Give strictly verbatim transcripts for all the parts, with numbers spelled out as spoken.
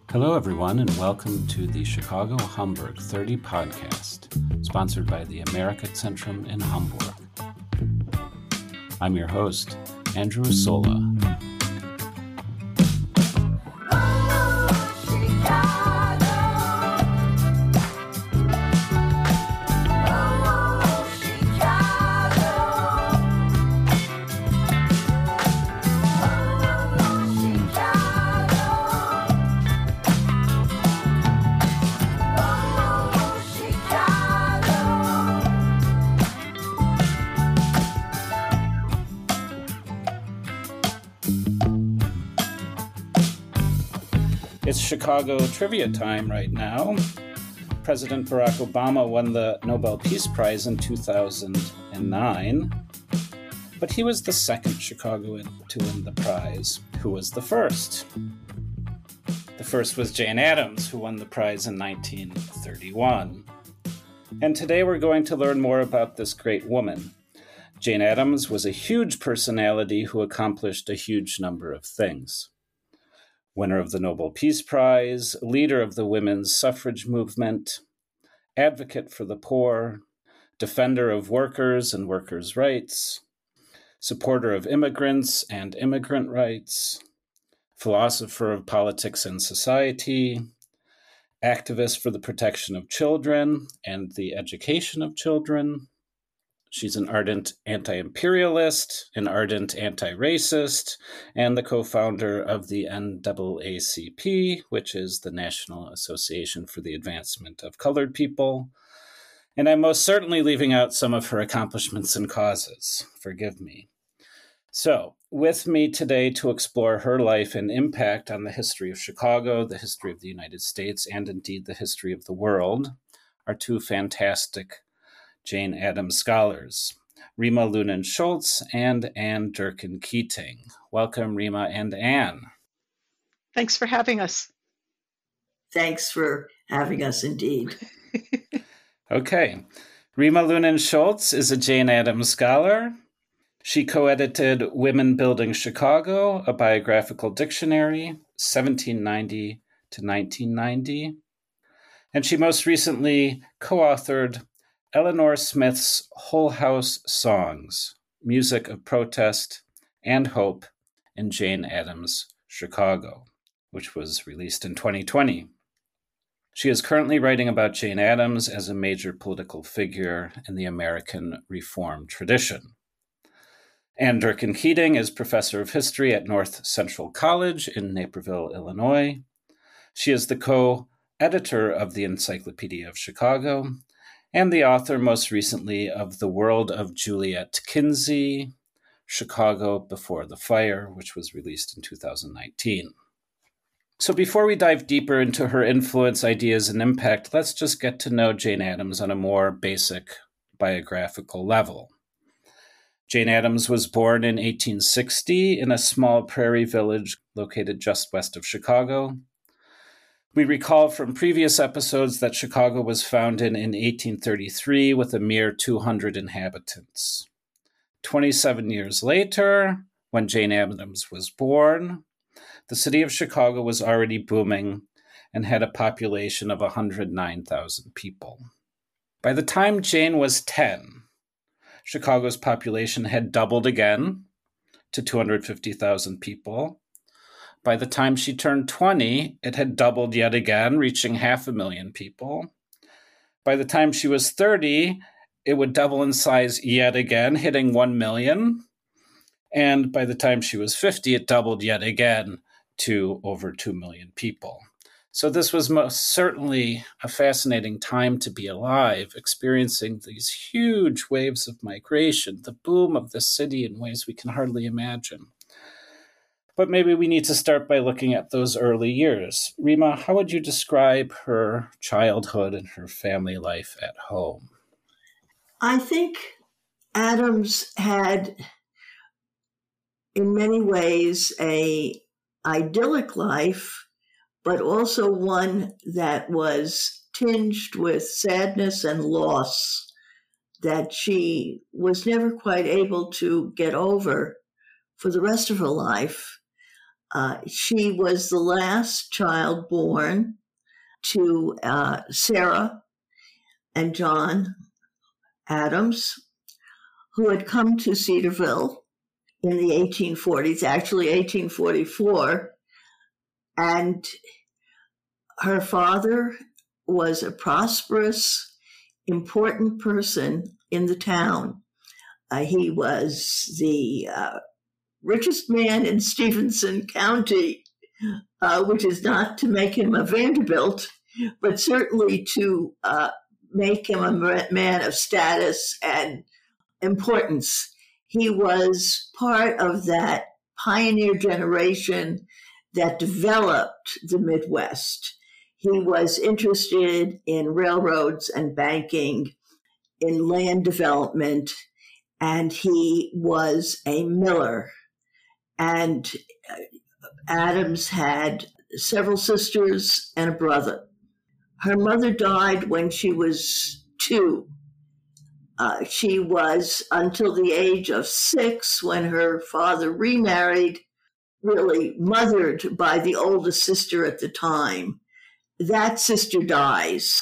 Hello, everyone, and welcome to the Chicago Hamburg thirty podcast, sponsored by the Amerika-Zentrum in Hamburg. I'm your host, Andrew Sola. It's Chicago trivia time right now. President Barack Obama won the Nobel Peace Prize in two thousand nine, but he was the second Chicagoan to win the prize. Who was the first? The first was Jane Addams, who won the prize in nineteen thirty-one. And today we're going to learn more about this great woman. Jane Addams was a huge personality who accomplished a huge number of things. Winner of the Nobel Peace Prize, leader of the women's suffrage movement, advocate for the poor, defender of workers and workers' rights, supporter of immigrants and immigrant rights, philosopher of politics and society, activist for the protection of children and the education of children. She's an ardent anti-imperialist, an ardent anti-racist, and the co-founder of the N double A C P, which is the National Association for the Advancement of Colored People. And I'm most certainly leaving out some of her accomplishments and causes. Forgive me. So, with me today to explore her life and impact on the history of Chicago, the history of the United States, and indeed the history of the world, are two fantastic Jane Addams scholars, Rima Loonen-Schultz and Anne Durkin-Keating. Welcome, Rima and Anne. Thanks for having us. Thanks for having us, indeed. Okay. Rima Loonen-Schultz is a Jane Addams scholar. She co-edited Women Building Chicago, a biographical dictionary, seventeen ninety to nineteen ninety. And she most recently co-authored Eleanor Smith's Whole House Songs, Music of Protest and Hope in Jane Addams' Chicago, which was released in twenty twenty. She is currently writing about Jane Addams as a major political figure in the American Reform tradition. Anne Durkin-Keating is professor of history at North Central College in Naperville, Illinois. She is the co-editor of the Encyclopedia of Chicago and the author most recently of The World of Juliet Kinsey, Chicago Before the Fire, which was released in two thousand nineteen. So before we dive deeper into her influence, ideas, and impact, let's just get to know Jane Addams on a more basic biographical level. Jane Addams was born in eighteen sixty in a small prairie village located just west of Chicago. We recall from previous episodes that Chicago was founded in eighteen thirty-three with a mere two hundred inhabitants. twenty-seven years later, when Jane Addams was born, the city of Chicago was already booming and had a population of one hundred nine thousand people. By the time Jane was ten, Chicago's population had doubled again to two hundred fifty thousand people. By the time she turned twenty, it had doubled yet again, reaching half a million people. By the time she was thirty, it would double in size yet again, hitting one million. And by the time she was fifty, it doubled yet again to over two million people. So this was most certainly a fascinating time to be alive, experiencing these huge waves of migration, the boom of the city in ways we can hardly imagine. But maybe we need to start by looking at those early years. Rima, how would you describe her childhood and her family life at home? I think Addams had, in many ways, a idyllic life, but also one that was tinged with sadness and loss that she was never quite able to get over for the rest of her life. Uh, she was the last child born to uh, Sarah and John Adams, who had come to Cedarville in the eighteen forties, actually eighteen forty-four. And her father was a prosperous, important person in the town. Uh, he was the uh, richest man in Stephenson County, uh, which is not to make him a Vanderbilt, but certainly to uh, make him a man of status and importance. He was part of that pioneer generation that developed the Midwest. He was interested in railroads and banking, in land development, and he was a miller. And Adams had several sisters and a brother. Her mother died when she was two. Uh, she was, until the age of six, when her father remarried, really mothered by the oldest sister at the time. That sister dies.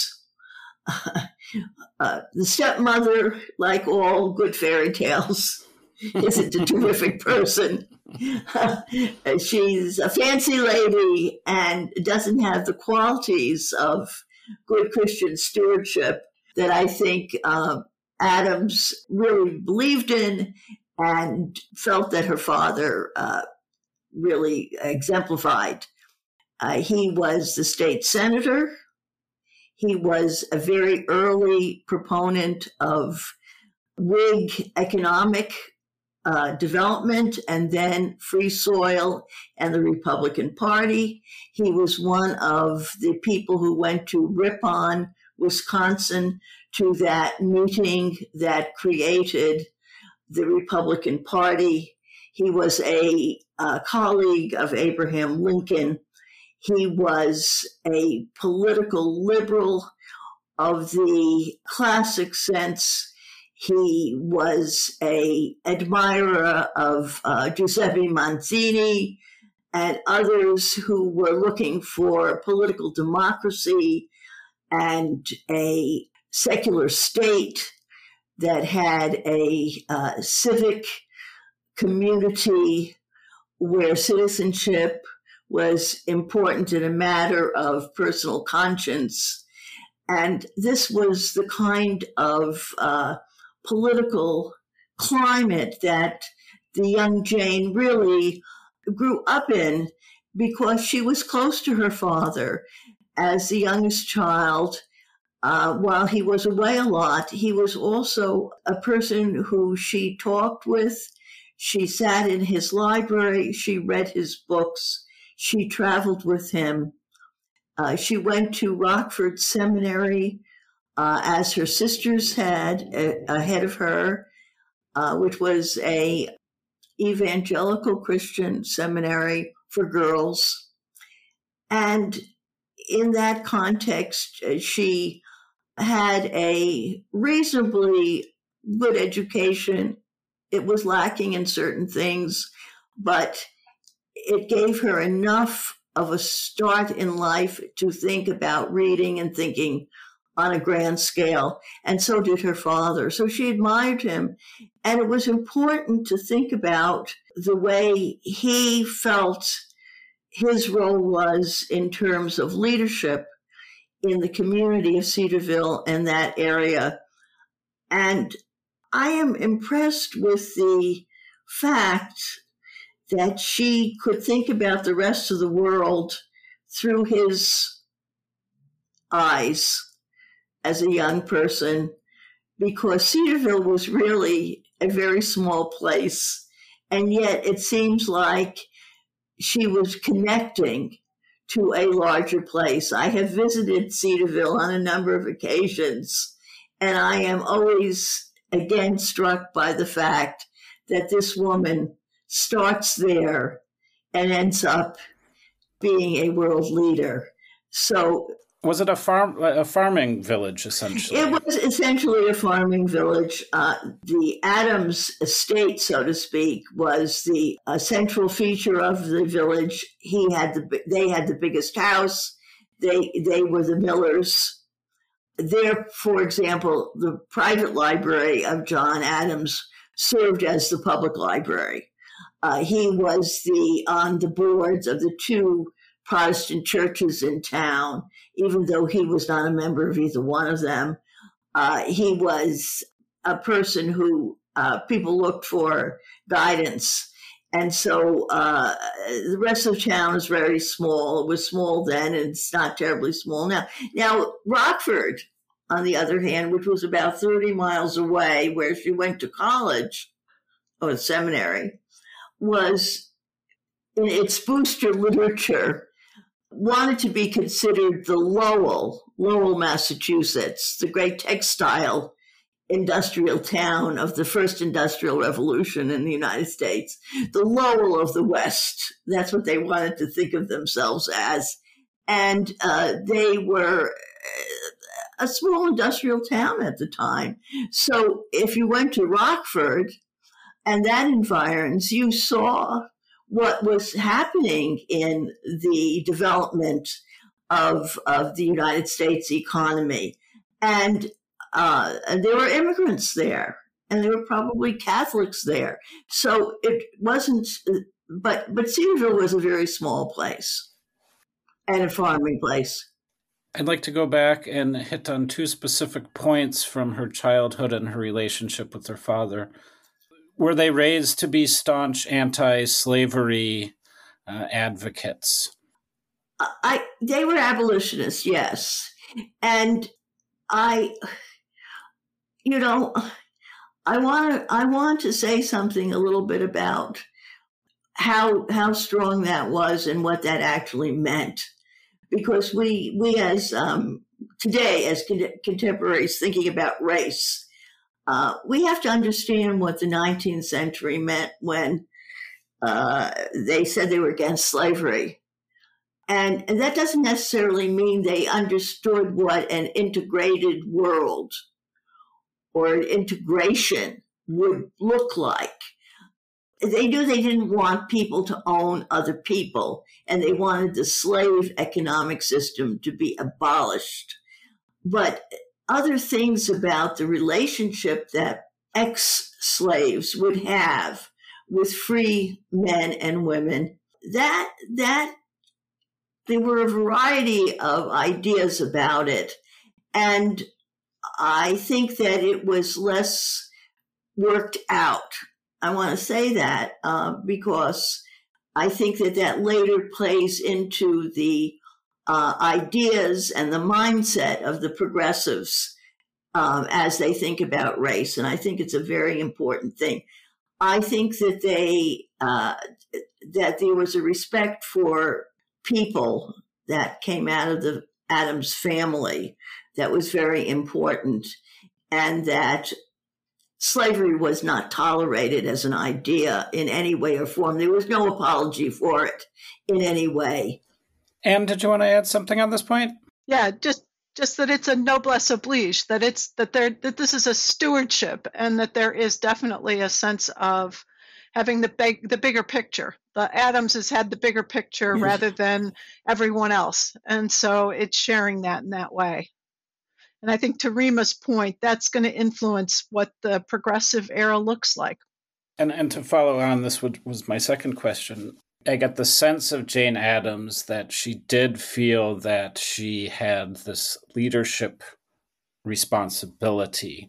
Uh, the stepmother, like all good fairy tales, isn't a terrific person. Uh, she's a fancy lady and doesn't have the qualities of good Christian stewardship that I think uh, Adams really believed in and felt that her father uh, really exemplified. Uh, he was the state senator. He was a very early proponent of Whig economic uh, development and then Free Soil and the Republican Party. He was one of the people who went to Ripon, Wisconsin, to that meeting that created the Republican Party. He was a, a colleague of Abraham Lincoln. He was a political liberal of the classic sense. He was an admirer of uh, Giuseppe Mazzini and others who were looking for political democracy and a secular state that had a uh, civic community where citizenship was important in a matter of personal conscience. And this was the kind of uh, political climate that the young Jane really grew up in because she was close to her father. As the youngest child, uh, while he was away a lot, he was also a person who she talked with. She sat in his library. She read his books. She traveled with him. Uh, she went to Rockford Seminary, uh, as her sisters had uh, ahead of her, uh, which was a evangelical Christian seminary for girls. And in that context, uh, she had a reasonably good education. It was lacking in certain things, but it gave her enough of a start in life to think about reading and thinking on a grand scale. And so did her father. So she admired him. And it was important to think about the way he felt his role was in terms of leadership in the community of Cedarville and that area. And I am impressed with the fact that she could think about the rest of the world through his eyes as a young person, because Cedarville was really a very small place, and yet it seems like she was connecting to a larger place. I have visited Cedarville on a number of occasions, and I am always again struck by the fact that this woman starts there and ends up being a world leader. So Was it a farm, a farming village, essentially? It was essentially a farming village. Uh, the Adams estate, so to speak, was the uh, central feature of the village. He had the, they had the biggest house. They they were the Millers. There, for example, the private library of John Adams served as the public library. Uh, he was the on the boards of the two Protestant churches in town, even though he was not a member of either one of them. Uh, he was a person who uh, people looked for guidance. And so uh, the rest of town is very small. It was small then, and it's not terribly small now. Now, Rockford, on the other hand, which was about thirty miles away, where she went to college or seminary, was, in its booster literature, wanted to be considered the Lowell, Lowell, Massachusetts, the great textile industrial town of the first industrial revolution in the United States, the Lowell of the West. That's what they wanted to think of themselves as. And uh, they were a small industrial town at the time. So if you went to Rockford and that environs, you saw what was happening in the development of, of the United States economy. And, uh, and there were immigrants there, and there were probably Catholics there. So it wasn't, but, but Cedarville was a very small place and a farming place. I'd like to go back and hit on two specific points from her childhood and her relationship with her father. Were they raised to be staunch anti-slavery uh, advocates? I they were abolitionists, yes. And I, you know, I want I want to say something a little bit about how how strong that was and what that actually meant, because we we as um, today as con- contemporaries thinking about race. Uh, we have to understand what the nineteenth century meant when uh, they said they were against slavery. And, and that doesn't necessarily mean they understood what an integrated world or an integration would look like. They knew they didn't want people to own other people, and they wanted the slave economic system to be abolished. But other things about the relationship that ex-slaves would have with free men and women, that that there were a variety of ideas about it. And I think that it was less worked out. I want to say that uh, because I think that that later plays into the Uh, ideas and the mindset of the progressives um, as they think about race. And I think it's a very important thing. I think that they uh, that there was a respect for people that came out of the Adams family that was very important, and that slavery was not tolerated as an idea in any way or form. There was no apology for it in any way. Anne, did you want to add something on this point? Yeah, just just that it's a noblesse oblige, that it's that there that this is a stewardship, and that there is definitely a sense of having the big the bigger picture. The Adams has had the bigger picture Yes. rather than everyone else, and so it's sharing that in that way. And I think to Rima's point, that's going to influence what the progressive era looks like. And and to follow on, this would, was my second question. I get the sense of Jane Addams that she did feel that she had this leadership responsibility.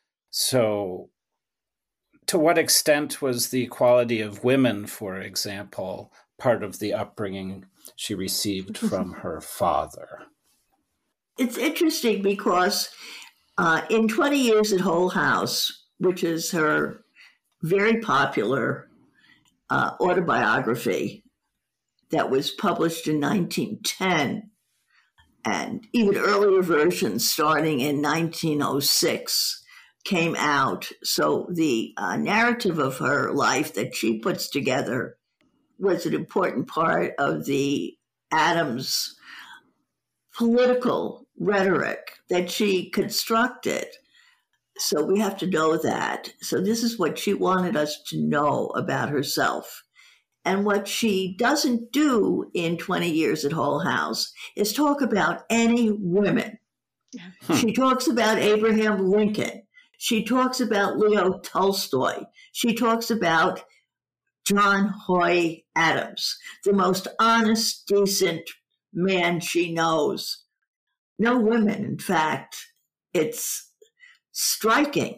So to what extent was the equality of women, for example, part of the upbringing she received from her father? It's interesting because uh, in twenty years at Hull House, which is her very popular Uh, autobiography that was published in nineteen ten, and even earlier versions starting in nineteen oh six came out. So the uh, narrative of her life that she puts together was an important part of the Addams political rhetoric that she constructed. So we have to know that. So this is what she wanted us to know about herself. And what she doesn't do in twenty years at Hull House is talk about any women. Hmm. She talks about Abraham Lincoln. She talks about Leo Tolstoy. She talks about John Hoy Adams, the most honest, decent man she knows. No women, in fact. It's striking.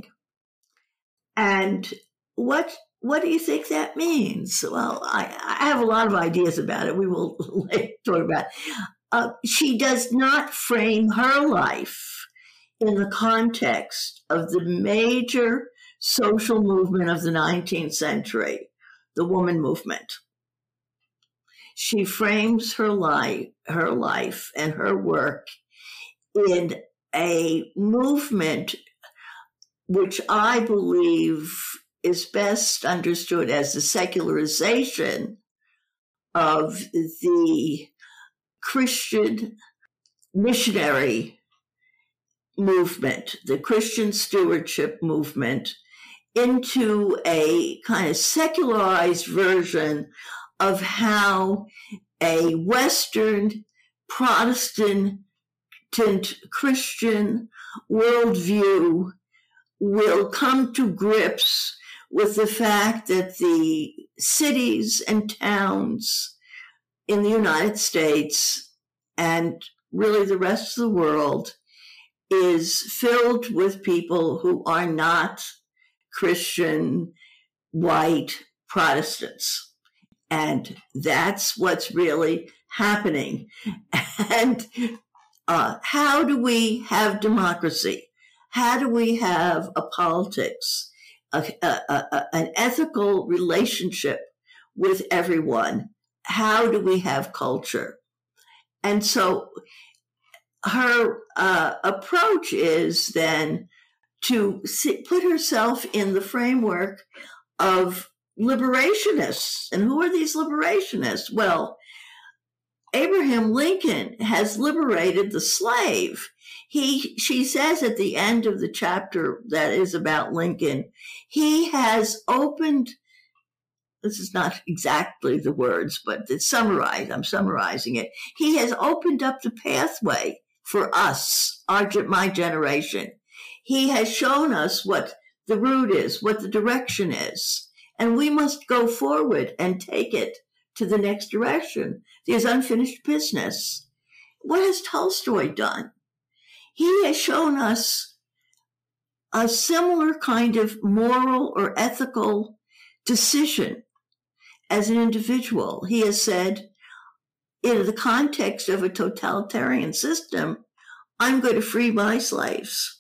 And what what do you think that means? Well, I, I have a lot of ideas about it. We will later talk about it. Uh, she does not frame her life in the context of the major social movement of the nineteenth century, the woman movement. She frames her life, her life and her work in a movement which I believe is best understood as the secularization of the Christian missionary movement, the Christian stewardship movement, into a kind of secularized version of how a Western Protestant Christian worldview will come to grips with the fact that the cities and towns in the United States and really the rest of the world is filled with people who are not Christian, white Protestants. And that's what's really happening. And uh, how do we have democracy? How do we have a politics, a, a, a, an ethical relationship with everyone? How do we have culture? And so her uh, approach is then to sit, put herself in the framework of liberationists. And who are these liberationists? Well, Abraham Lincoln has liberated the slave. He, she says at the end of the chapter that is about Lincoln, he has opened, this is not exactly the words, but it's summarized, I'm summarizing it. He has opened up the pathway for us, our, my generation. He has shown us what the route is, what the direction is, and we must go forward and take it to the next direction. There's unfinished business. What has Tolstoy done? He has shown us a similar kind of moral or ethical decision as an individual. He has said, in the context of a totalitarian system, I'm going to free my slaves.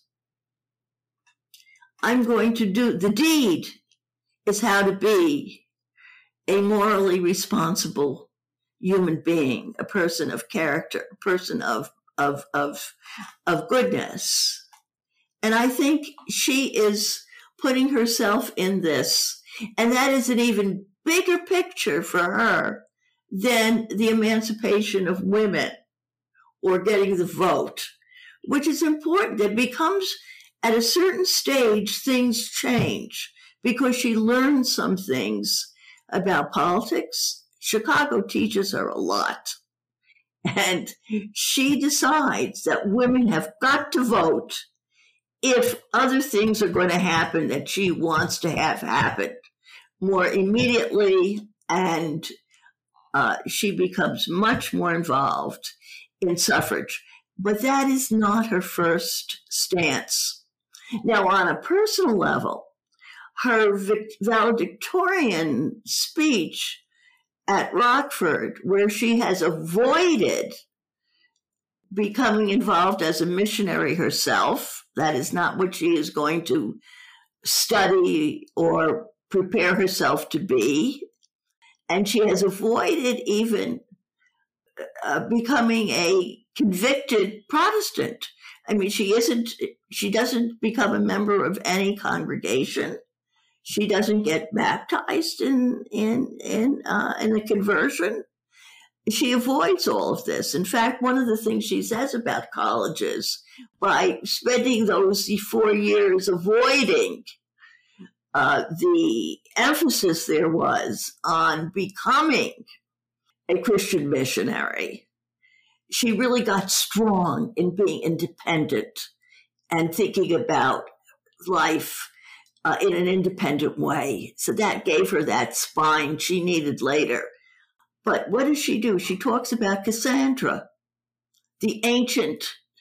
I'm going to do, the deed is how to be a morally responsible human being, a person of character, a person of, of, of, of goodness. And I think she is putting herself in this, and that is an even bigger picture for her than the emancipation of women or getting the vote, which is important. It becomes, at a certain stage, things change because she learns some things about politics. Chicago teaches her a lot. And she decides that women have got to vote if other things are going to happen that she wants to have happen more immediately, and uh, she becomes much more involved in suffrage. But that is not her first stance. Now, on a personal level, her valedictorian speech at Rockford, where she has avoided becoming involved as a missionary herself, that is not what she is going to study or prepare herself to be. And she has avoided even uh, becoming a convicted Protestant. I mean, she isn't, she doesn't become a member of any congregation. She doesn't get baptized in, in, in, uh, in a conversion. she avoids all of this. In fact, one of the things she says about colleges, by spending those four years avoiding uh, the emphasis there was on becoming a Christian missionary, she really got strong in being independent and thinking about life uh, in an independent way. So that gave her that spine she needed later. But what does she do? She talks about Cassandra, the ancient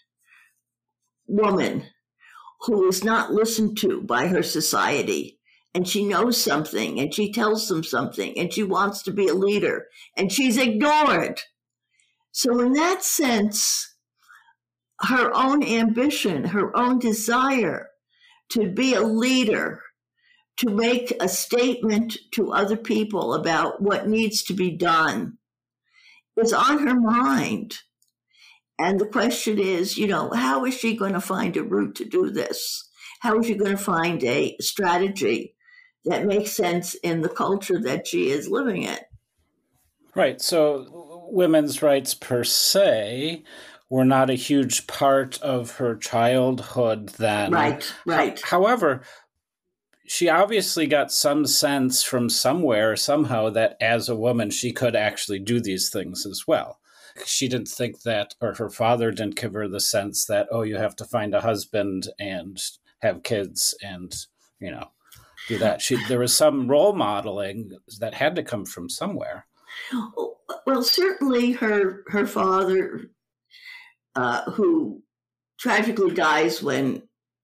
woman who is not listened to by her society. And she knows something, and she tells them something, and she wants to be a leader, and she's ignored. So in that sense, her own ambition, her own desire to be a leader, to make a statement to other people about what needs to be done, is on her mind. And the question is, you know, how is she going to find a route to do this? How is she going to find a strategy that makes sense in the culture that she is living in? Right. So women's rights per se were not a huge part of her childhood then. Right, right. However, she obviously got some sense from somewhere, somehow, that as a woman, she could actually do these things as well. She didn't think that, or her father didn't give her the sense that, oh, you have to find a husband and have kids and, you know, do that. She, there was some role modeling that had to come from somewhere. Well, certainly her, her father, uh, who tragically dies when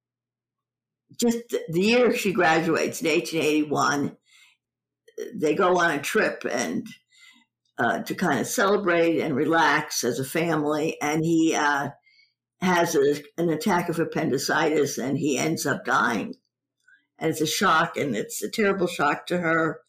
just the year she graduates in eighteen eighty-one, they go on a trip and uh, to kind of celebrate and relax as a family. And he uh, has a, an attack of appendicitis and he ends up dying. And it's a shock, and it's a terrible shock to her.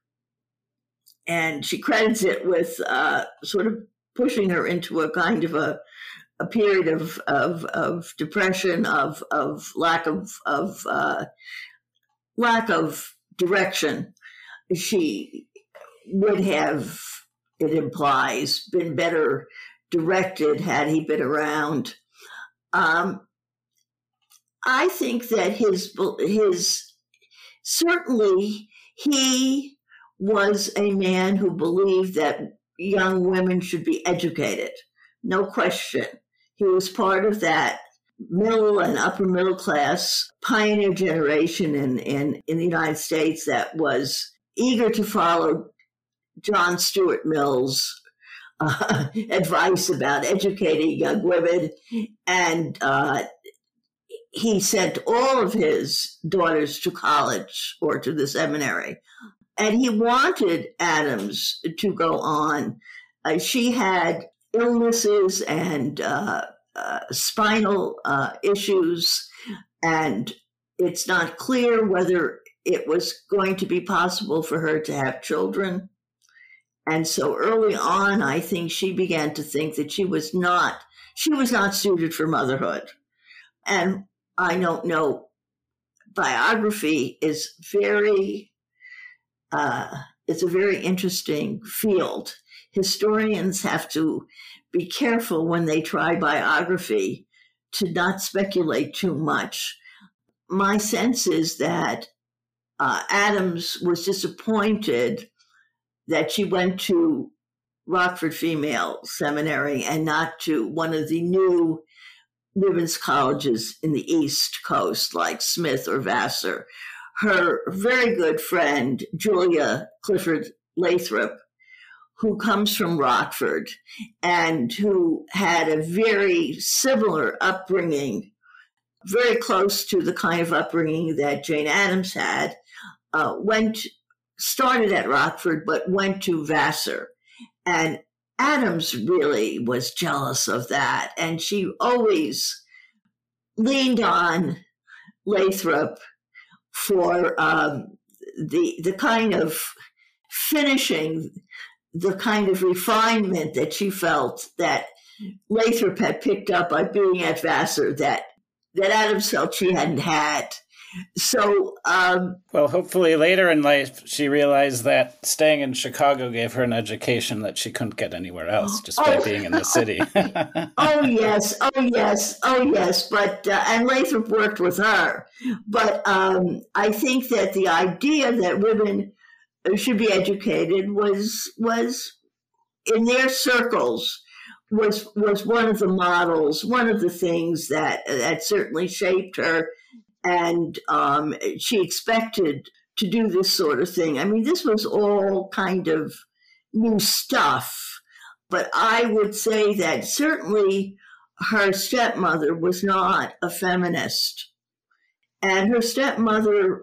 And she credits it with uh, sort of pushing her into a kind of a a period of of, of depression, of of lack of of uh, lack of direction. She would have, it implies, been better directed had he been around. Um, I think that his his certainly he was a man who believed that young women should be educated, no question. He was part of that middle and upper middle class pioneer generation in, in, in the United States that was eager to follow John Stuart Mill's uh, advice about educating young women. And uh, he sent all of his daughters to college or to the seminary. And he wanted Adams to go on. Uh, she had illnesses and uh, uh, spinal uh, issues, and it's not clear whether it was going to be possible for her to have children. And so early on, I think she began to think that she was not, she was not suited for motherhood. And I don't know, biography is very, uh, it's a very interesting field. Historians have to be careful when they try biography to not speculate too much. My sense is that uh, Adams was disappointed that she went to Rockford Female Seminary and not to one of the new women's colleges in the East Coast, like Smith or Vassar. Her very good friend, Julia Clifford Lathrop, who comes from Rockford and who had a very similar upbringing, very close to the kind of upbringing that Jane Addams had, uh, went, started at Rockford, but went to Vassar. And Addams really was jealous of that. And she always leaned on Lathrop for um, the the kind of finishing, the kind of refinement that she felt that Lathrop had picked up by being at Vassar that, that Addams felt she hadn't had. So, um, well, hopefully later in life, she realized that staying in Chicago gave her an education that she couldn't get anywhere else just by oh, being in the city. oh, yes. Oh, yes. Oh, yes. But, uh, and Lathrop worked with her. But um, I think that the idea that women should be educated was, was in their circles, was, was one of the models, one of the things that, that certainly shaped her. And um, she expected to do this sort of thing. I mean, this was all kind of new stuff. But I would say that certainly her stepmother was not a feminist. And her stepmother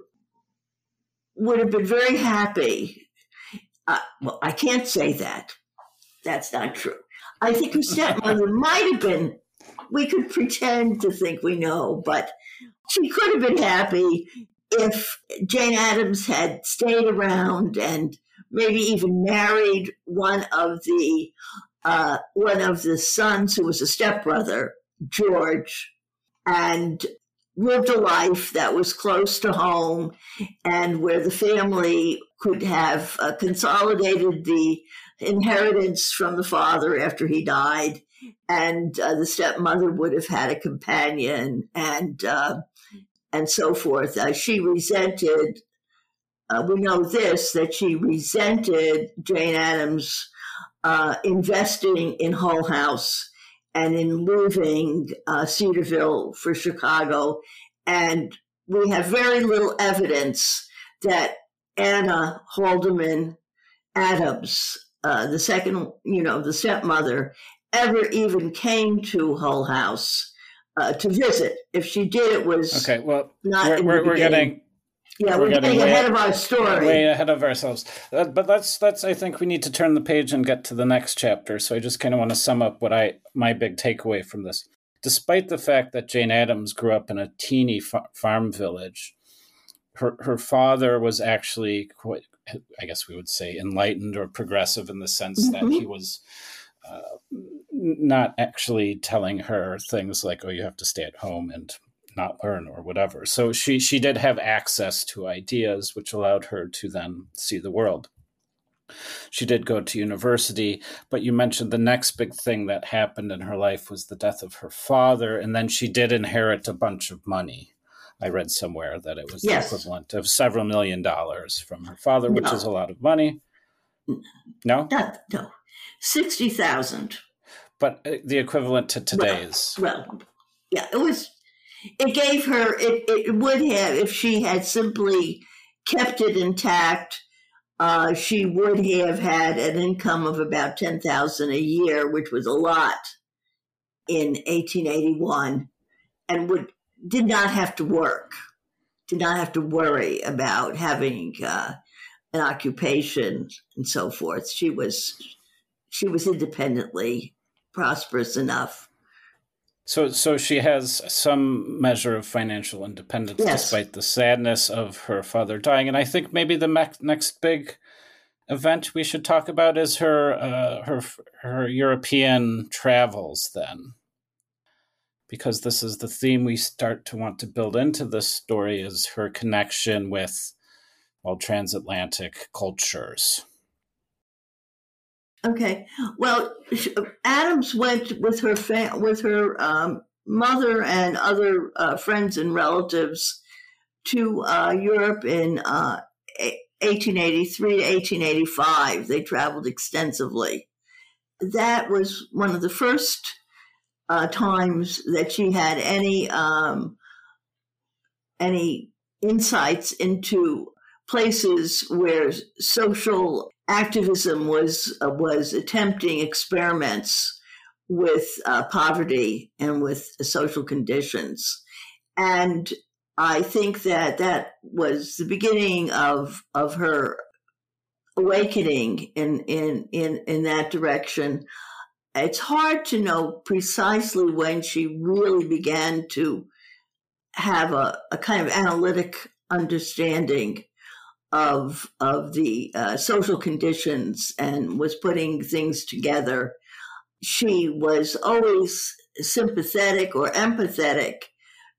would have been very happy. Uh, well, I can't say that. That's not true. I think her stepmother might have been, we could pretend to think we know, but she could have been happy if Jane Addams had stayed around and maybe even married one of the uh, one of the sons who was a stepbrother, George, and lived a life that was close to home and where the family could have uh, consolidated the inheritance from the father after he died, and uh, the stepmother would have had a companion, and uh, and so forth. Uh, she resented, uh, we know this, that she resented Jane Addams uh, investing in Hull House and in leaving uh, Cedarville for Chicago. And we have very little evidence that Anna Haldeman Addams, uh, the second, you know, the stepmother, ever even came to Hull House uh, to visit. If she did, it was okay. Well, not we're, in we're, the we're getting yeah, we're, we're getting, getting ahead way, of our story, way ahead of ourselves. Uh, but let's let's. I think we need to turn the page and get to the next chapter. So I just kind of want to sum up what I my big takeaway from this. Despite the fact that Jane Addams grew up in a teeny fa- farm village, her her father was actually quite, I guess we would say, enlightened or progressive in the sense mm-hmm. that he was uh, not actually telling her things like, oh, you have to stay at home and not learn or whatever. So she, she did have access to ideas, which allowed her to then see the world. She did go to university, but you mentioned the next big thing that happened in her life was the death of her father, and then she did inherit a bunch of money. I read somewhere that it was yes. the equivalent of several million dollars from her father, which no. is a lot of money. No? Not, no. sixty thousand. But the equivalent to today's. Well, well, yeah, it was, it gave her, it, it would have, if she had simply kept it intact, uh, she would have had an income of about ten thousand a year, which was a lot in eighteen eighty-one, and would, did not have to work, did not have to worry about having uh, an occupation and so forth. She was, she was independently prosperous enough. So so she has some measure of financial independence yes. despite the sadness of her father dying. And I think maybe the me- next big event we should talk about is her uh, her her European travels then. Because this is the theme we start to want to build into this story, is her connection with, well, transatlantic cultures. Okay. Well, Addams went with her fa- with her um, mother and other uh, friends and relatives to uh, Europe in uh, eighteen eighty-three to eighteen eighty-five. They traveled extensively. That was one of the first uh, times that she had any um, any insights into places where social activism was uh, was attempting experiments with uh, poverty and with social conditions, and I think that that was the beginning of of her awakening in in in in that direction. It's hard to know precisely when she really began to have a, a kind of analytic understanding of of the uh, social conditions and was putting things together. She was always sympathetic or empathetic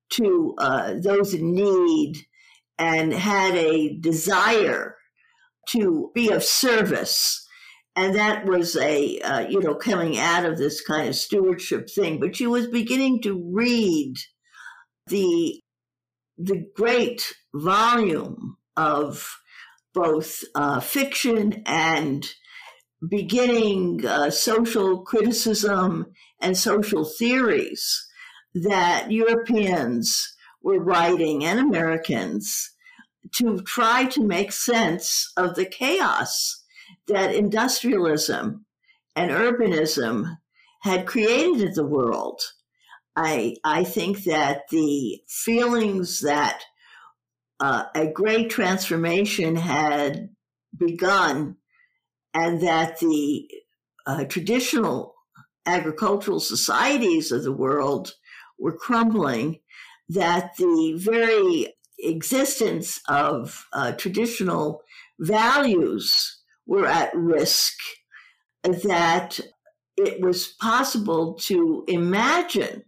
to uh, those in need and had a desire to be of service. And that was a, uh, you know, coming out of this kind of stewardship thing. But she was beginning to read the, the great volume of both uh, fiction and beginning uh, social criticism and social theories that Europeans were writing, and Americans, to try to make sense of the chaos that industrialism and urbanism had created in the world. I, I think that the feelings that uh, a great transformation had begun and that the uh, traditional agricultural societies of the world were crumbling, that the very existence of uh, traditional values were at risk, that it was possible to imagine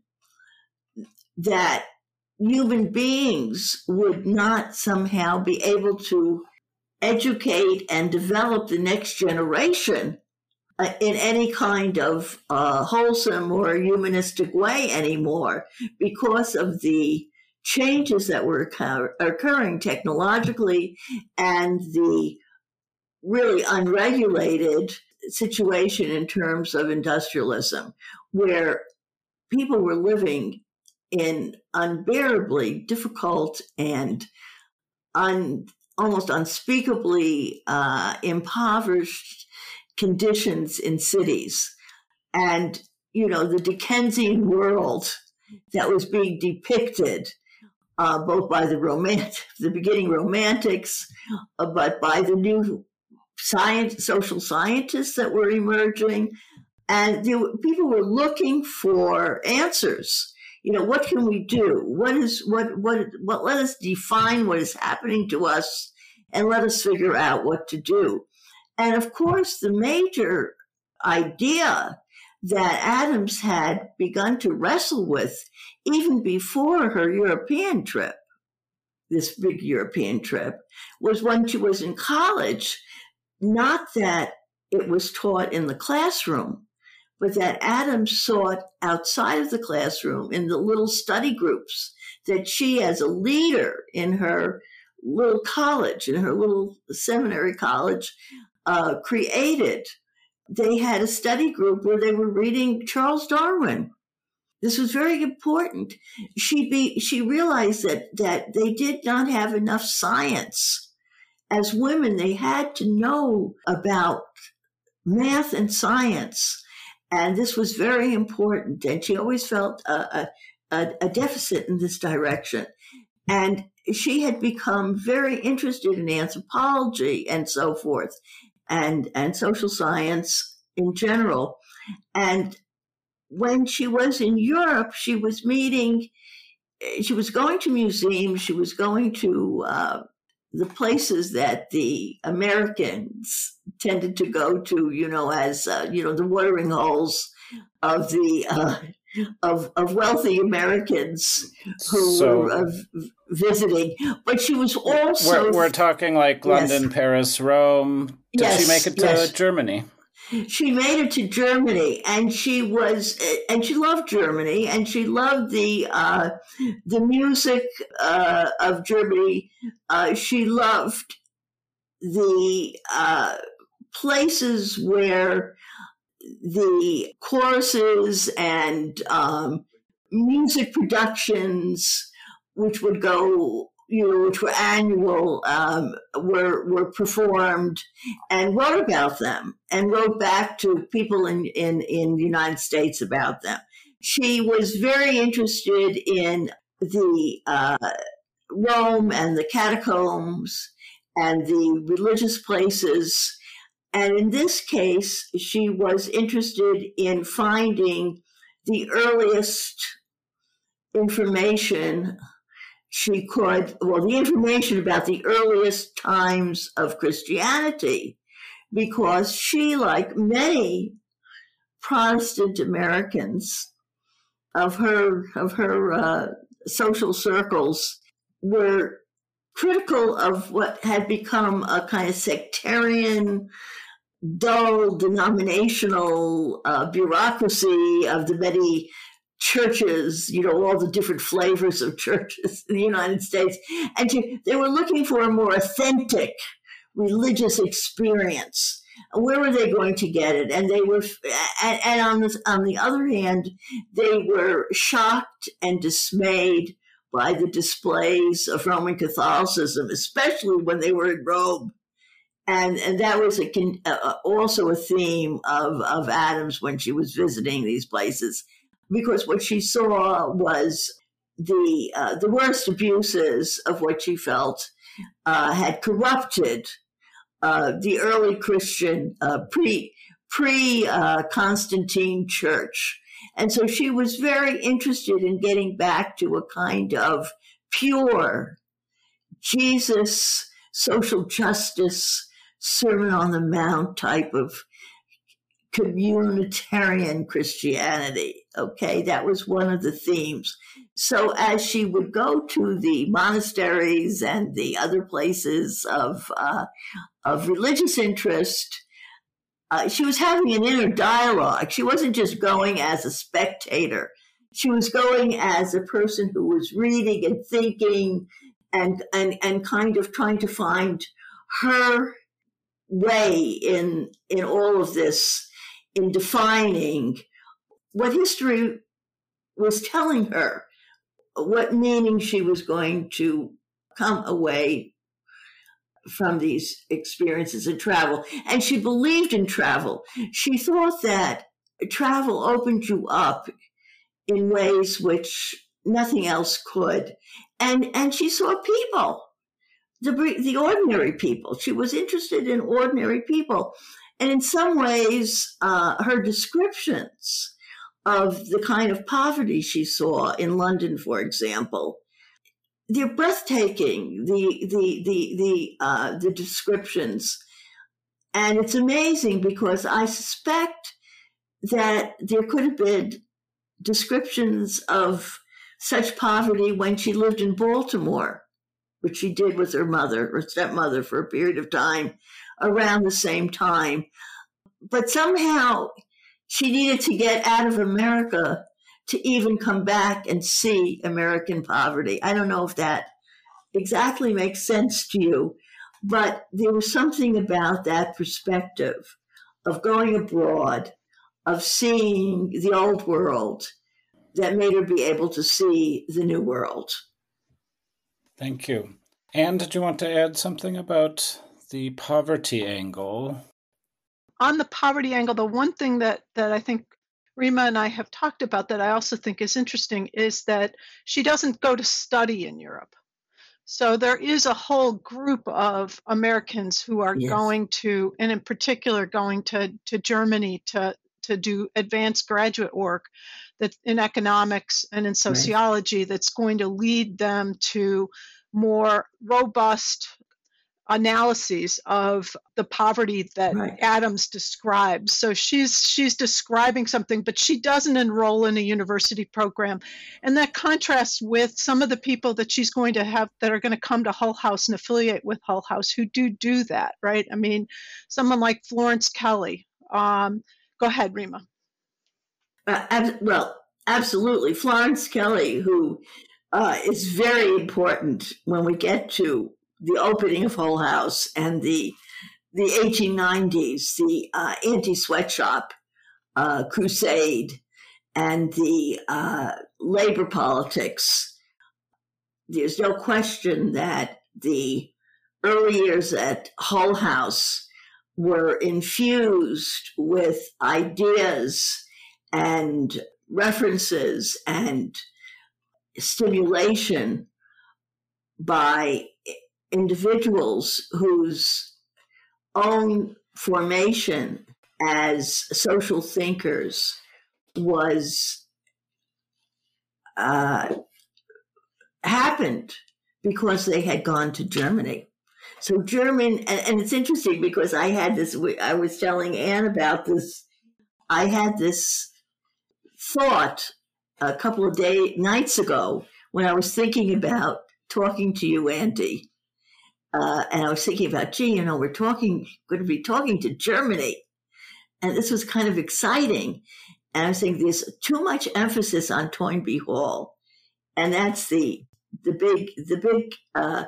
that human beings would not somehow be able to educate and develop the next generation uh, in any kind of uh, wholesome or humanistic way anymore, because of the changes that were occur- occurring technologically and the really unregulated situation in terms of industrialism, where people were living in unbearably difficult and un, almost unspeakably uh, impoverished conditions in cities. And, you know, the Dickensian world that was being depicted uh, both by the romantic, the beginning romantics, uh, but by the new science, social scientists that were emerging. And the, people were looking for answers. You know, what can we do? What is what what what? Let us define what is happening to us, and let us figure out what to do. And of course, the major idea that Adams had begun to wrestle with even before her European trip, this big European trip, was when she was in college. Not that it was taught in the classroom, but that Adams sought outside of the classroom in the little study groups that she, as a leader in her little college, in her little seminary college, uh, created. They had a study group where they were reading Charles Darwin. This was very important. She be, she realized that, that they did not have enough science. As women, they had to know about math and science. And this was very important. And she always felt a, a, a deficit in this direction. And she had become very interested in anthropology and so forth, and, and social science in general. And when she was in Europe, she was meeting, she was going to museums, she was going to uh, the places that the Americans tended to go to, you know, as, uh, you know, the watering holes of the, uh, of, of wealthy Americans who so, were uh, visiting. But she was also... We're, we're talking like London, yes. Paris, Rome. Did yes, she make it to yes. Germany? She made it to Germany, and she was, and she loved Germany, and she loved the uh, the music uh, of Germany. Uh, she loved the uh, places where the choruses and um, music productions, which would go, you know, which were annual, um, were were performed, and wrote about them, and wrote back to people in, in, in the United States about them. She was very interested in the uh, Rome and the catacombs and the religious places. And in this case, she was interested in finding the earliest information she could, well, the information about the earliest times of Christianity, because she, like many Protestant Americans of her of her uh, social circles were critical of what had become a kind of sectarian, dull, denominational uh, bureaucracy of the many churches, you know, all the different flavors of churches in the United States. And to, they were looking for a more authentic religious experience. Where were they going to get it? And they were, and, and on, this, on the other hand, they were shocked and dismayed by the displays of Roman Catholicism, especially when they were in Rome. And, and that was a, uh, also a theme of, of Adams when she was visiting these places, because what she saw was the uh, the worst abuses of what she felt uh, had corrupted uh, the early Christian uh, pre pre uh, Constantine church, and so she was very interested in getting back to a kind of pure Jesus, social justice, Sermon on the Mount type of communitarian Christianity. Okay, that was one of the themes. So as she would go to the monasteries and the other places of uh, of religious interest, uh, she was having an inner dialogue. She wasn't just going as a spectator. She was going as a person who was reading and thinking and and and kind of trying to find her way in in all of this, in defining what history was telling her, what meaning she was going to come away from these experiences in travel. And she believed in travel. She thought that travel opened you up in ways which nothing else could. And, and she saw people, the, the ordinary people. She was interested in ordinary people. And in some ways, uh, her descriptions of the kind of poverty she saw in London, for example, they're breathtaking, the the the the uh, the descriptions. And it's amazing because I suspect that there could have been descriptions of such poverty when she lived in Baltimore, which she did with her mother, her stepmother, for a period of time around the same time. But somehow she needed to get out of America to even come back and see American poverty. I don't know if that exactly makes sense to you, but there was something about that perspective of going abroad, of seeing the old world, that made her be able to see the new world. Thank you. Anne, did you want to add something about the poverty angle? On the poverty angle, the one thing that, that I think Rima and I have talked about that I also think is interesting is that she doesn't go to study in Europe. So there is a whole group of Americans who are yes. going to, and in particular going to, to Germany to, to do advanced graduate work that's in economics and in sociology right. that's going to lead them to more robust analyses of the poverty that right. Adams describes. So she's she's describing something, but she doesn't enroll in a university program. And that contrasts with some of the people that she's going to have that are going to come to Hull House and affiliate with Hull House who do do that, right? I mean, someone like Florence Kelly. Um, go ahead, Rima. Uh, ab- well, absolutely. Florence Kelly, who uh, is very important when we get to the opening of Hull House and the the eighteen nineties, the uh, anti-sweatshop uh, crusade and the uh, labor politics. There's no question that the early years at Hull House were infused with ideas and references and stimulation by individuals whose own formation as social thinkers was uh, happened because they had gone to Germany. So German, and, and it's interesting because I had this, I was telling Anne about this, I had this thought a couple of day, nights ago when I was thinking about talking to you, Andy, uh, and I was thinking about, gee, you know, we're talking, going to be talking to Germany. And this was kind of exciting. And I was thinking there's too much emphasis on Toynbee Hall. And that's the the big, the big, uh,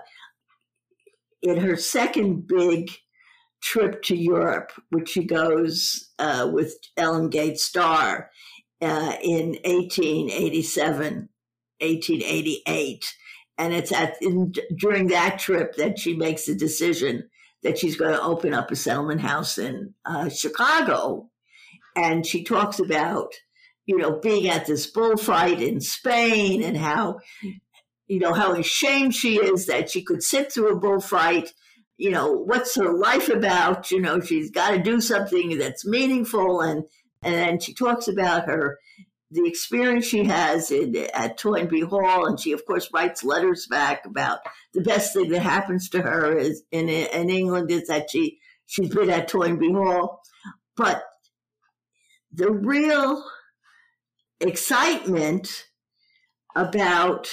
in her second big trip to Europe, which she goes uh, with Ellen Gates Starr uh, in eighteen eighty-seven, eighteen eighty-eight. And it's at in, during that trip that she makes the decision that she's going to open up a settlement house in uh, Chicago. And she talks about, you know, being at this bullfight in Spain and how, you know, how ashamed she is that she could sit through a bullfight. You know, what's her life about? You know, she's got to do something that's meaningful. And, and then she talks about her, the experience she has in, at Toynbee Hall. And she, of course, writes letters back about the best thing that happens to her is in, in England is that she, she's been at Toynbee Hall. But the real excitement about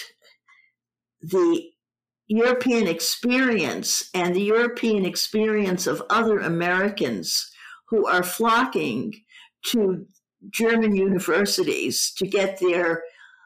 the European experience and the European experience of other Americans who are flocking to German universities to get their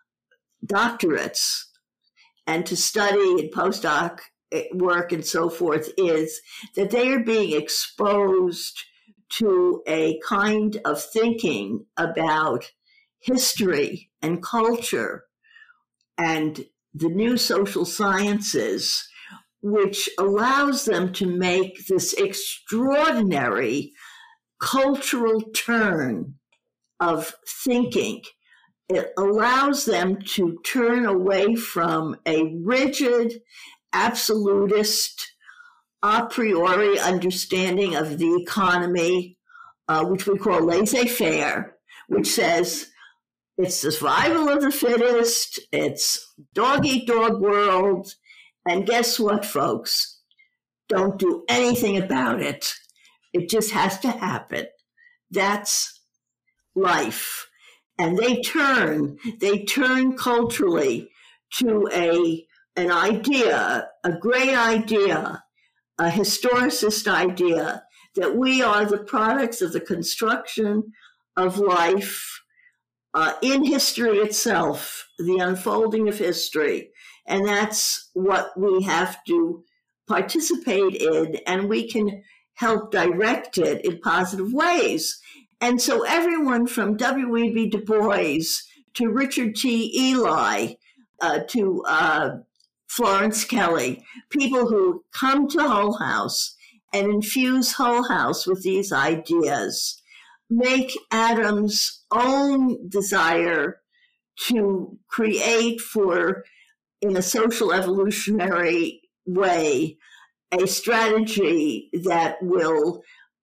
doctorates and to study and postdoc work and so forth is that they are being exposed to a kind of thinking about history and culture and the new social sciences, which allows them to make this extraordinary cultural turn of thinking. It allows them to turn away from a rigid, absolutist, a priori understanding of the economy, uh, which we call laissez-faire, which says it's the survival of the fittest, it's dog-eat-dog world, and guess what, folks? Don't do anything about it. It just has to happen. That's life. And they turn, they turn culturally to a an idea, a great idea, a historicist idea that we are the products of the construction of life uh, in history itself, the unfolding of history. And that's what we have to participate in, and we can help direct it in positive ways. And so everyone from W E B Du Bois to Richard T. Ely uh, to uh, Florence Kelly, people who come to Hull House and infuse Hull House with these ideas, make Adams' own desire to create for, in a social evolutionary way, a strategy that will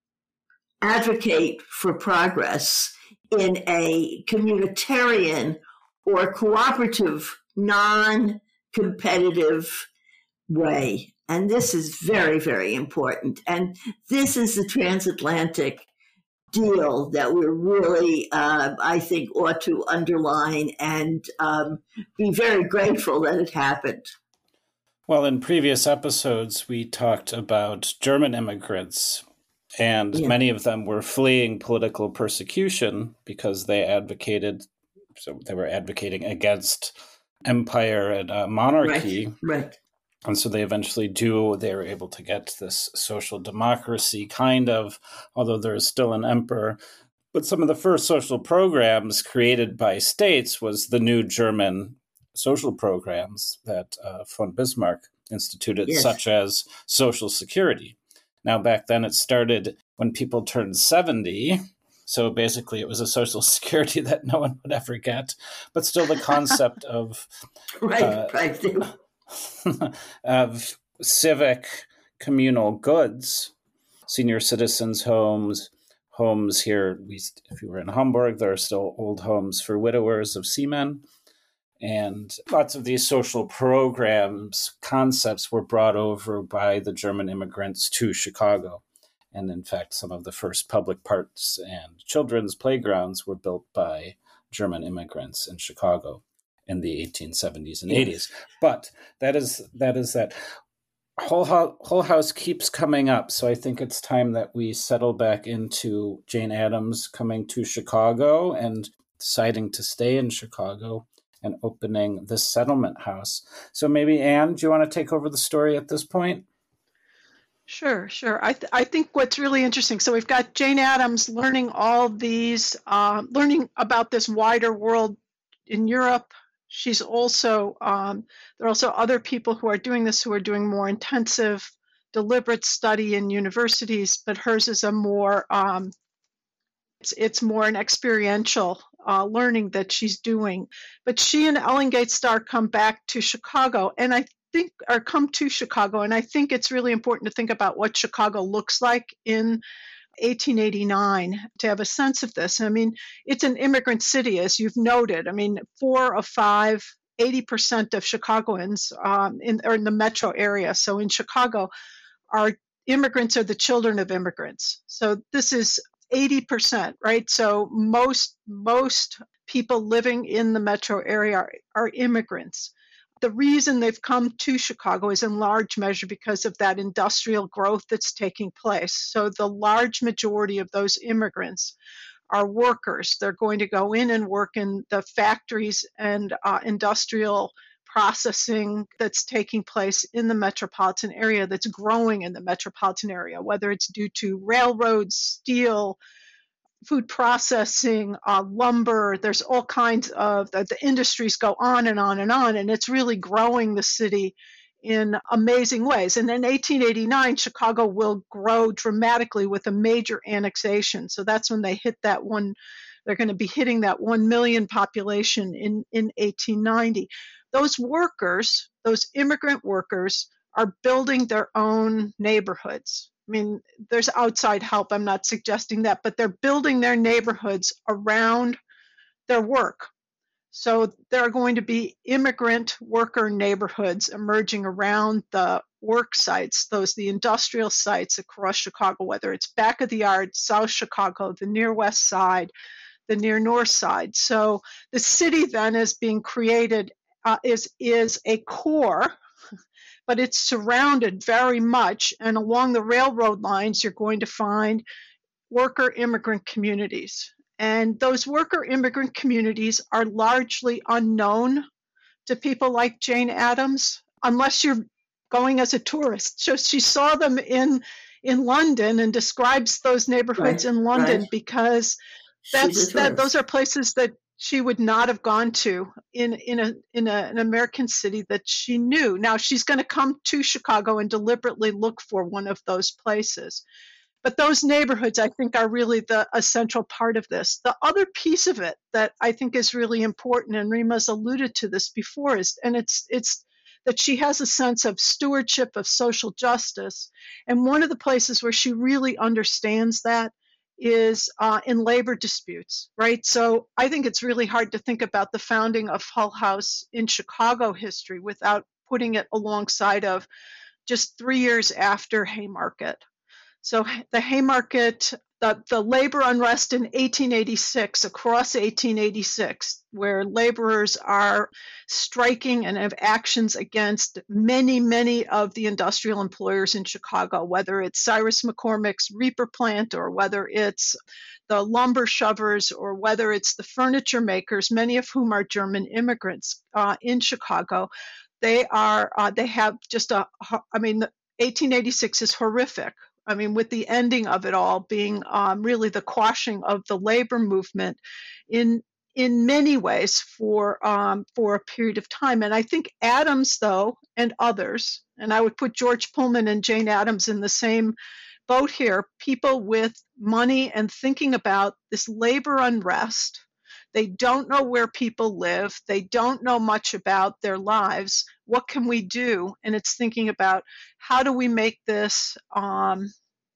advocate for progress in a communitarian or cooperative, non-competitive way. And this is very, very important. And this is the transatlantic deal that we're really, uh, I think, ought to underline and um, be very grateful that it happened. Well, in previous episodes, we talked about German immigrants, and yeah. many of them were fleeing political persecution because they advocated, so they were advocating against empire and uh, monarchy. Right, right. And so they eventually do, they were able to get this social democracy kind of, although there is still an emperor. But some of the first social programs created by states was the new German social programs that uh, von Bismarck instituted, yes. such as Social Security. Now, back then it started when people turned seventy. So basically it was a Social Security that no one would ever get, but still the concept of... right, uh, right. of civic communal goods, senior citizens' homes, homes here. We, if you were in Hamburg, there are still old homes for widowers of seamen. And lots of these social programs, concepts were brought over by the German immigrants to Chicago. And in fact, some of the first public parks and children's playgrounds were built by German immigrants in Chicago. in the eighteen seventies and eighties. But that is that is that. Hull, Hull House keeps coming up, so I think it's time that we settle back into Jane Addams coming to Chicago and deciding to stay in Chicago and opening this settlement house. So maybe, Anne, do you want to take over the story at this point? Sure, sure. I th- I think what's really interesting, so we've got Jane Addams learning all these, uh, learning about this wider world in Europe. She's also, um, there are also other people who are doing this, who are doing more intensive, deliberate study in universities, but hers is a more, um, it's, it's more an experiential uh, learning that she's doing. But she and Ellen Gates Starr come back to Chicago, and I think, or come to Chicago, and I think it's really important to think about what Chicago looks like in eighteen eighty-nine to have a sense of this. I mean, it's an immigrant city, as you've noted. I mean, four of five, eighty percent of Chicagoans um, in, are in the metro area. So in Chicago, our immigrants are the children of immigrants. So this is eighty percent, right? So most most people living in the metro area are, are immigrants. The reason they've come to Chicago is in large measure because of that industrial growth that's taking place. So the large majority of those immigrants are workers. They're going to go in and work in the factories and uh, industrial processing that's taking place in the metropolitan area, that's growing in the metropolitan area, whether it's due to railroads, steel, food processing, uh, lumber. There's all kinds of, the, the industries go on and on and on, and it's really growing the city in amazing ways. And in eighteen eighty-nine, Chicago will grow dramatically with a major annexation. So that's when they hit that one, they're going to be hitting that one million population in, in eighteen ninety. Those workers, those immigrant workers, are building their own neighborhoods. I mean, there's outside help, I'm not suggesting that, but they're building their neighborhoods around their work. So there are going to be immigrant worker neighborhoods emerging around the work sites, those the industrial sites across Chicago, whether it's back of the yard, South Chicago, the near west side, the near north side. So the city then is being created, uh, is, is a core, but it's surrounded very much, and along the railroad lines, you're going to find worker immigrant communities. And those worker immigrant communities are largely unknown to people like Jane Addams, unless you're going as a tourist. So she saw them in, in London and describes those neighborhoods right, in London right. because that's, that, those are places that she would not have gone to in, in, a, in a, an American city that she knew. Now, she's going to come to Chicago and deliberately look for one of those places. But those neighborhoods, I think, are really the essential part of this. The other piece of it that I think is really important, and Rima's alluded to this before, is, and it's it's that she has a sense of stewardship of social justice. And one of the places where she really understands that is uh, in labor disputes, right? So I think it's really hard to think about the founding of Hull House in Chicago history without putting it alongside of just three years after Haymarket. So the Haymarket, the, the labor unrest in eighteen eighty-six, across eighteen eighty-six, where laborers are striking and have actions against many, many of the industrial employers in Chicago, whether it's Cyrus McCormick's Reaper plant or whether it's the lumber shovers or whether it's the furniture makers, many of whom are German immigrants uh, in Chicago. They are, uh, they have just a, I mean, eighteen eighty-six is horrific. I mean, with the ending of it all being um, really the quashing of the labor movement in in many ways for um, for a period of time. And I think Addams, though, and others, and I would put George Pullman and Jane Addams in the same boat here, people with money and thinking about this labor unrest. They don't know where people live. They don't know much about their lives. What can we do? And it's thinking about how do we make this, um,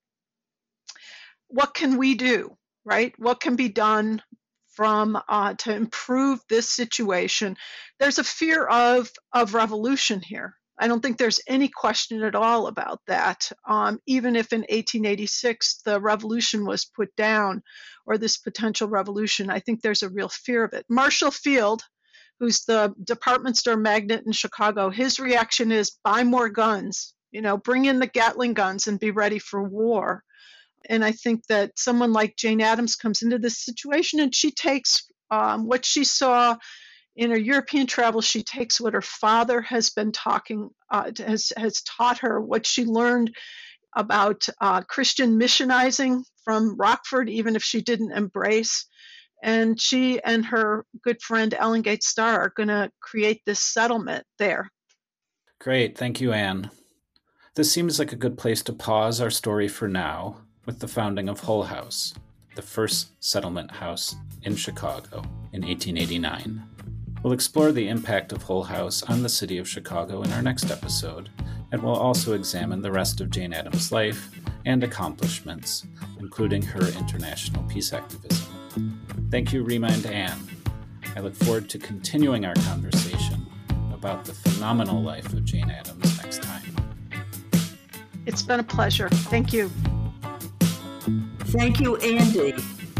what can we do, right? What can be done from uh, to improve this situation? There's a fear of, of revolution here. I don't think there's any question at all about that. Um, even if in eighteen eighty-six the revolution was put down, or this potential revolution, I think there's a real fear of it. Marshall Field, who's the department store magnate in Chicago, his reaction is buy more guns, you know, bring in the Gatling guns and be ready for war. And I think that someone like Jane Addams comes into this situation and she takes um, what she saw in her European travel. She takes what her father has been talking, uh, has, has taught her, what she learned about uh, Christian missionizing from Rockford, even if she didn't embrace. And she and her good friend Ellen Gates Starr are going to create this settlement there. Great. Thank you, Anne. This seems like a good place to pause our story for now with the founding of Hull House, the first settlement house in Chicago in eighteen eighty-nine. We'll explore the impact of Hull House on the city of Chicago in our next episode, and we'll also examine the rest of Jane Addams' life and accomplishments, including her international peace activism. Thank you, Rima and Anne. I look forward to continuing our conversation about the phenomenal life of Jane Addams next time. It's been a pleasure. Thank you. Thank you, Andy.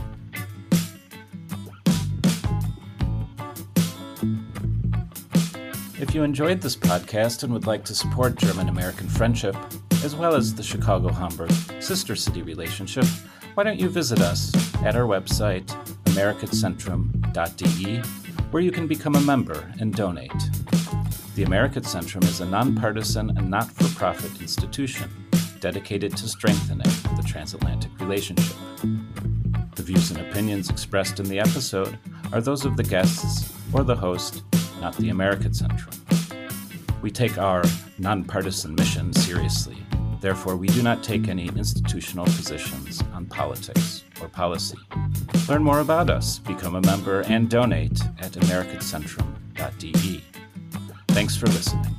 If you enjoyed this podcast and would like to support German-American friendship, as well as the Chicago-Hamburg sister city relationship, why don't you visit us at our website, americatcentrum dot d e, where you can become a member and donate. The Americat Centrum is a nonpartisan and not-for-profit institution dedicated to strengthening the transatlantic relationship. The views and opinions expressed in the episode are those of the guests or the host, not the Americat Centrum. We take our nonpartisan mission seriously. Therefore, we do not take any institutional positions on politics or policy. Learn more about us, become a member, and donate at americatcentrum dot d e. Thanks for listening.